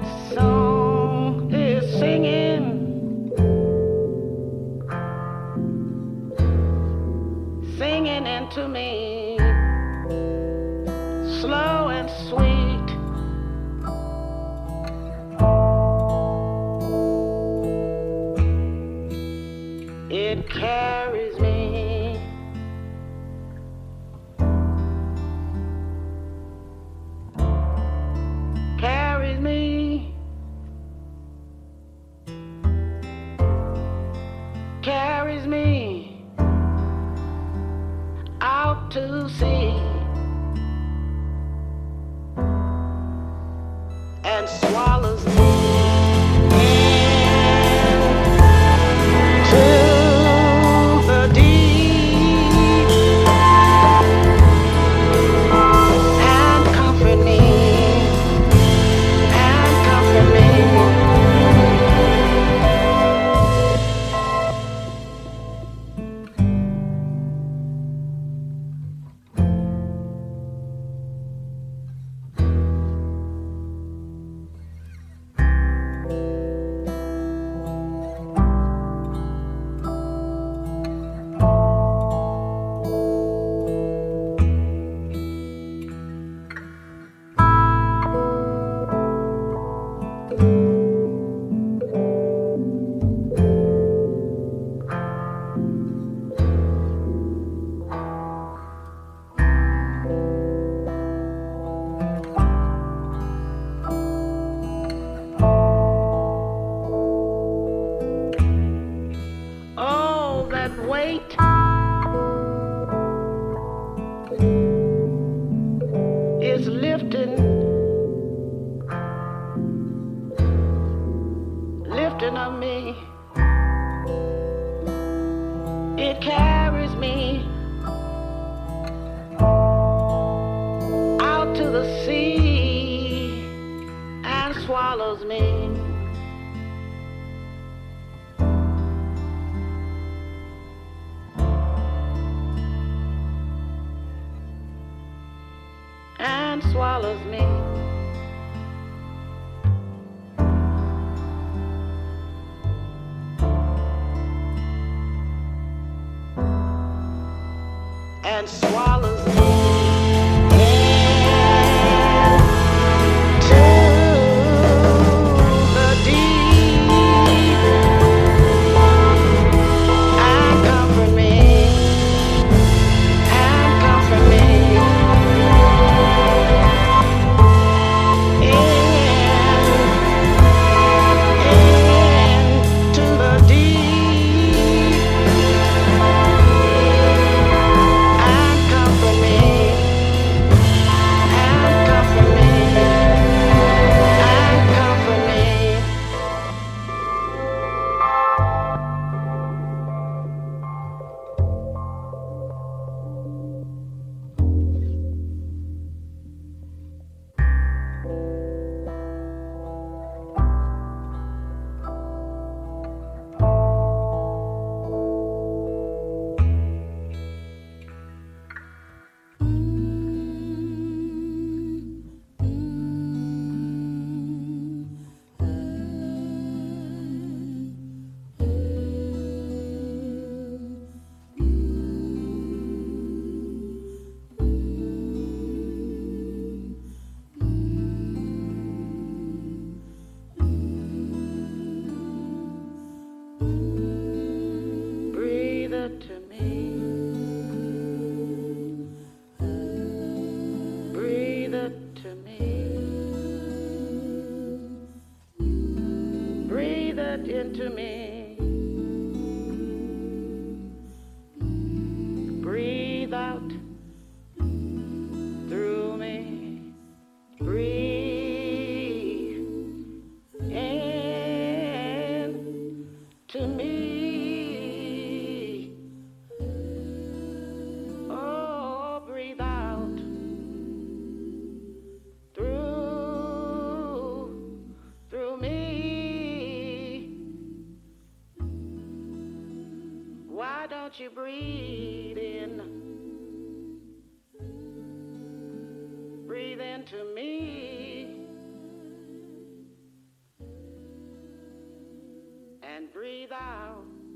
song is singing into me, slow and sweet. It carries me, carries me, carries me out to sea and swallows me into the deep and comfort me, and comfort me. Oh, that weight is lifting of me. It carries me out to the sea and swallows me. And swallows me. And swallows me into the deep and comfort me, and comfort me. Into the deep and comfort me, and comfort me, and comfort me. Breathe it to me. Breathe it to me. Breathe it into me. Breathe out through me. Breathe in to me. Oh, breathe out through me. Why don't you breathe in? Breathe into me. and breathe out.